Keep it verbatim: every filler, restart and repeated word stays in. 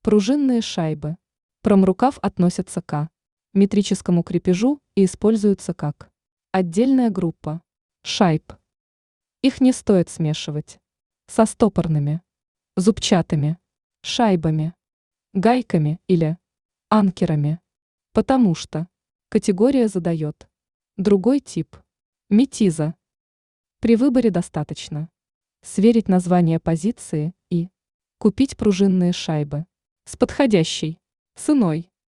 Пружинные шайбы. Промрукав относятся к метрическому крепежу и используются как отдельная группа шайб. Их не стоит смешивать со стопорными, зубчатыми шайбами, гайками или анкерами, потому что категория задает другой тип метиза. При выборе достаточно сверить название позиции и купить пружинные шайбы с подходящей ценой.